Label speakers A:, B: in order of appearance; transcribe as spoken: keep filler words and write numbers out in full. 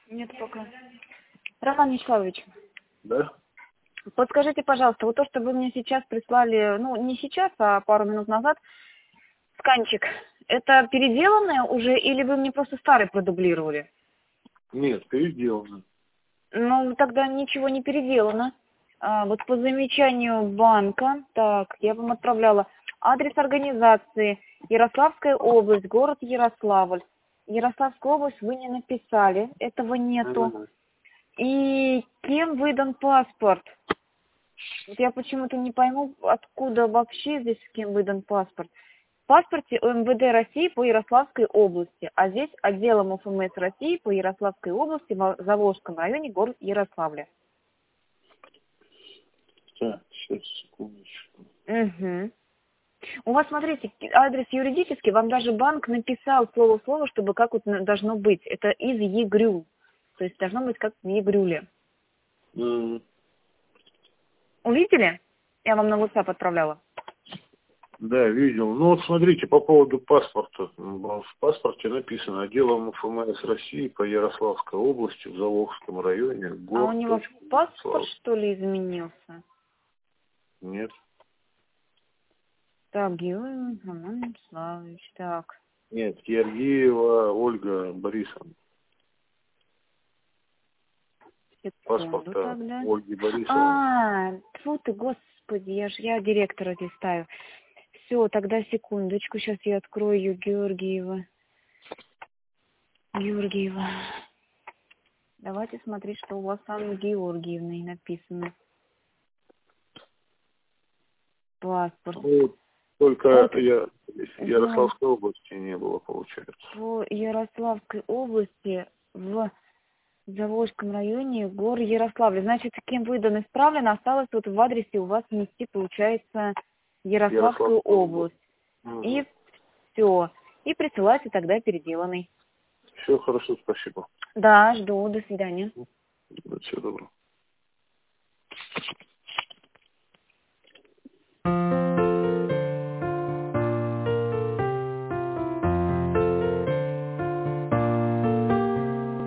A: Нет пока. Роман Вячеславович,
B: Да?
A: подскажите, пожалуйста, вот то, что вы мне сейчас прислали, ну, не сейчас, а пару минут назад, сканчик, это переделанное уже или вы мне просто старый продублировали?
B: Нет, переделано.
A: Ну, тогда ничего не переделано. А, вот по замечанию банка, так, я вам отправляла адрес организации Ярославская область, город Ярославль. Ярославскую область вы не написали, этого нету.
B: Ага.
A: И кем выдан паспорт? Вот я почему-то не пойму, откуда вообще здесь кем выдан паспорт. В паспорте МВД России по Ярославской области, а здесь отделом УФМС России по Ярославской области в Заволжском районе, город Ярославля.
B: Так, сейчас, секундочку.
A: Угу. У вас, смотрите, адрес юридический, вам даже банк написал слово в слово, чтобы как вот должно быть. Это из ЕГРЮ. То есть должно быть как в ЕГРЮле.
B: М,
A: Увидели? Я вам на WhatsApp отправляла.
B: Да, видел. Ну вот смотрите, по поводу паспорта. М, В паспорте написано отделом УФМС России по Ярославской области в Заволжском районе,
A: А у
B: город.
A: него паспорт,
B: Ярославль.
A: что ли, изменился?
B: Нет.
A: Так, Георгий Роман Вячеславович, так.
B: Нет, Георгиева Ольга Борисовна.
A: Секунду
B: Паспорта
A: тогда.
B: Ольги Борисовны.
A: А, тьфу ты, господи, я ж я директора здесь ставлю. Все, тогда секундочку, сейчас я открою ее, Георгиева. Георгиева. Давайте смотреть, что у вас Анна Георгиевной написано. Паспорт.
B: Ну, только
A: Вот,
B: я
A: да,
B: Ярославской области не было, получается.
A: по Ярославской области в Заволжском районе, гор Ярославля. Значит, кем выдан исправлен, осталось вот в адресе у вас внести, получается, Ярославскую
B: Ярославская
A: область.
B: область. Угу.
A: И все. И присылайте тогда переделанный.
B: Все хорошо, спасибо.
A: Да, жду. До свидания.
B: Всего доброго.